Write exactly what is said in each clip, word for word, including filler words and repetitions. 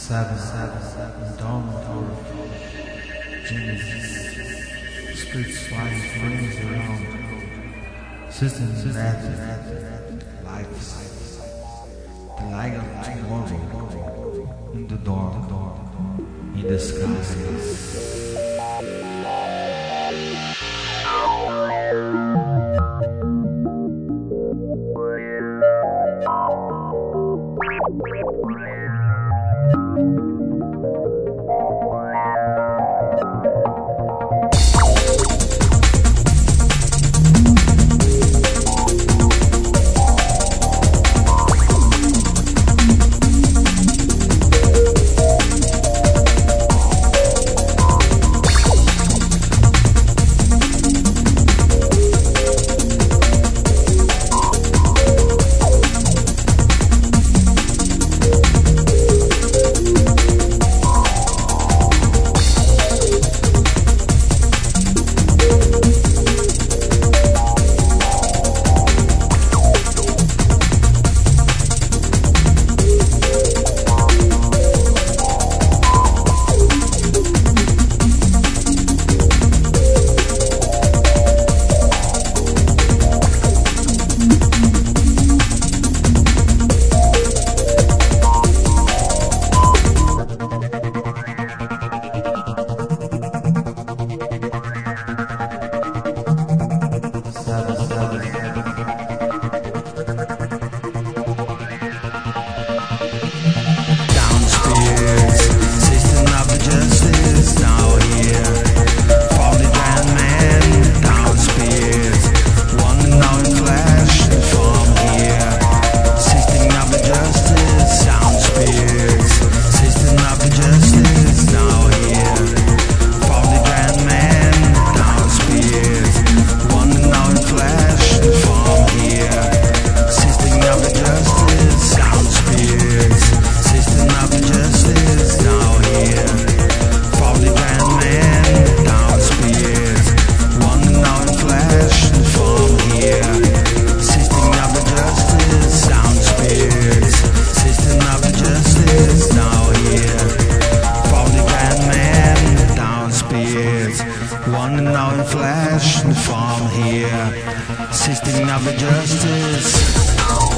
Seven, seven, seven, dawn of genius, spirits flying flames around, systems magic, lives, the light of tomorrow, in the dawn, in the skies. One and now in flash and form here, system of the justice.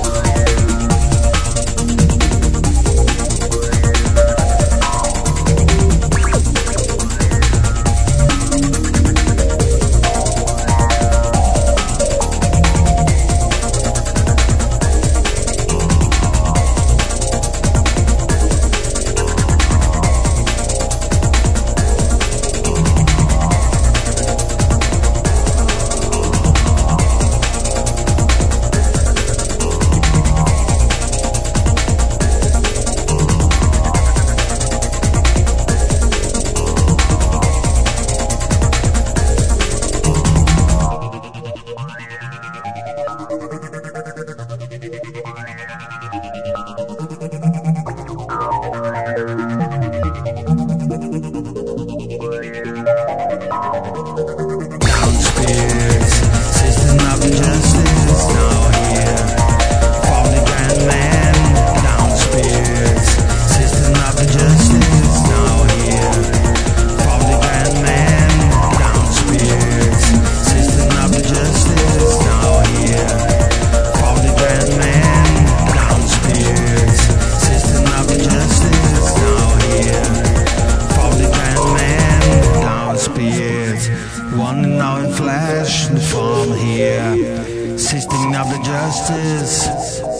One and now in flash and form here, system of the justice.